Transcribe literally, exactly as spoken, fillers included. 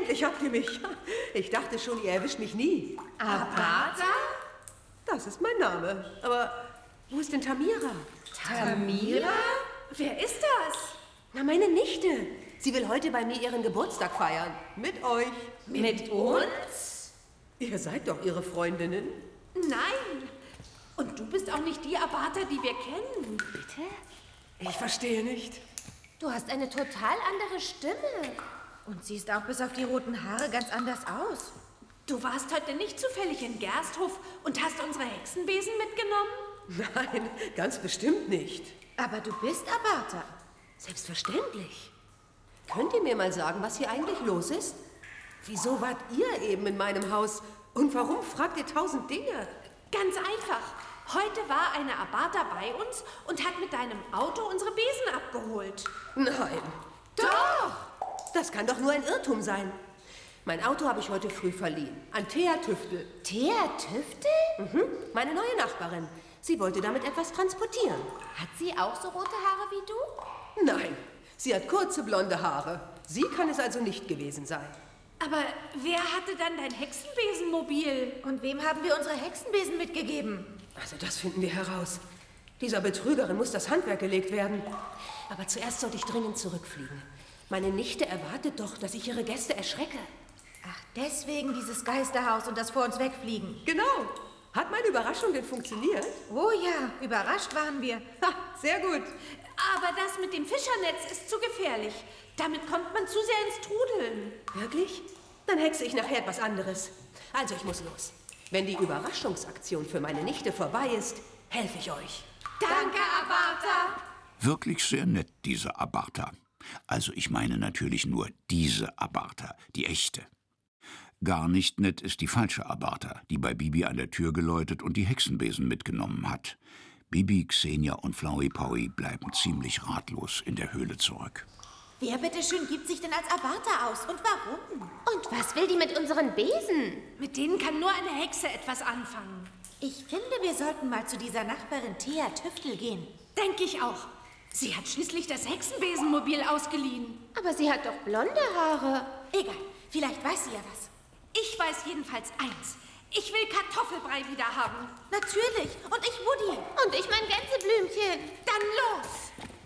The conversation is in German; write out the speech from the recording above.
Endlich habt ihr mich. Ich dachte schon, ihr erwischt mich nie. Abartha? Das ist mein Name. Aber wo ist denn Tamira? Tamira? Wer ist das? Na, meine Nichte. Sie will heute bei mir ihren Geburtstag feiern. Mit euch. Mit uns? Ihr seid doch ihre Freundinnen. Nein. Und du bist auch nicht die Abartha, die wir kennen. Bitte? Ich verstehe nicht. Du hast eine total andere Stimme. Und siehst auch bis auf die roten Haare ganz anders aus. Du warst heute nicht zufällig in Gersthof und hast unsere Hexenbesen mitgenommen? Nein, ganz bestimmt nicht. Aber du bist Abartha. Selbstverständlich. Könnt ihr mir mal sagen, was hier eigentlich los ist? Wieso wart ihr eben in meinem Haus? Und warum fragt ihr tausend Dinge? Ganz einfach. Heute war eine Abartha bei uns und hat mit deinem Auto unsere Besen abgeholt. Nein. Doch! Das kann doch nur ein Irrtum sein. Mein Auto habe ich heute früh verliehen. An Thea Tüftel. Thea Tüftel? Mhm, meine neue Nachbarin. Sie wollte damit etwas transportieren. Hat sie auch so rote Haare wie du? Nein, sie hat kurze blonde Haare. Sie kann es also nicht gewesen sein. Aber wer hatte dann dein Hexenbesenmobil? Und wem haben wir unsere Hexenbesen mitgegeben? Also das finden wir heraus. Dieser Betrügerin muss das Handwerk gelegt werden. Aber zuerst sollte ich dringend zurückfliegen. Meine Nichte erwartet doch, dass ich ihre Gäste erschrecke. Ach, deswegen dieses Geisterhaus und das vor uns wegfliegen. Genau. Hat meine Überraschung denn funktioniert? Oh ja, überrascht waren wir. Ha, sehr gut. Aber das mit dem Fischernetz ist zu gefährlich. Damit kommt man zu sehr ins Trudeln. Wirklich? Dann hexe ich nachher etwas anderes. Also, ich muss los. Wenn die Überraschungsaktion für meine Nichte vorbei ist, helfe ich euch. Danke, Abartha. Wirklich sehr nett, diese Abartha. Also ich meine natürlich nur diese Abartha, die echte. Gar nicht nett ist die falsche Abartha, die bei Bibi an der Tür geläutet und die Hexenbesen mitgenommen hat. Bibi, Xenia und Flowey Powy bleiben ziemlich ratlos in der Höhle zurück. Wer bitteschön gibt sich denn als Abartha aus und warum? Und was will die mit unseren Besen? Mit denen kann nur eine Hexe etwas anfangen. Ich finde, wir sollten mal zu dieser Nachbarin Thea Tüftel gehen. Denke ich auch. Sie hat schließlich das Hexenbesenmobil ausgeliehen. Aber sie hat doch blonde Haare. Egal, vielleicht weiß sie ja was. Ich weiß jedenfalls eins. Ich will Kartoffelbrei wieder haben. Natürlich. Und ich Woody. Und ich mein Gänseblümchen. Dann los!